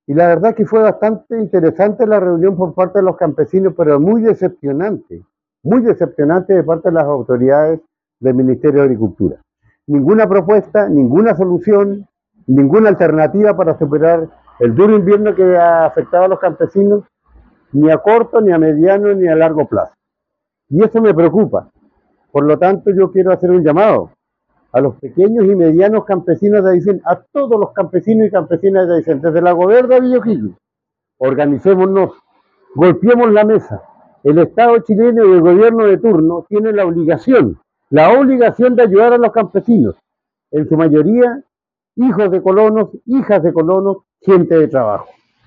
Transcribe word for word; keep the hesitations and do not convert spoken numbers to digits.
Y la verdad que fue bastante interesante la reunión por parte de los campesinos, pero muy decepcionante, muy decepcionante de parte de las autoridades del Ministerio de Agricultura. Ninguna propuesta, ninguna solución, ninguna alternativa para superar el duro invierno que ha afectado a los campesinos, ni a corto, ni a mediano, ni a largo plazo. Y eso me preocupa. Por lo tanto, yo quiero hacer un llamado a los pequeños y medianos campesinos de Aysén, a todos los campesinos y campesinas de Aysén, desde la Goberna a Villoquillo. Organicémonos, golpeemos la mesa. El Estado chileno y el gobierno de turno tienen la obligación, la obligación de ayudar a los campesinos, en su mayoría hijos de colonos, hijas de colonos, gente de trabajo.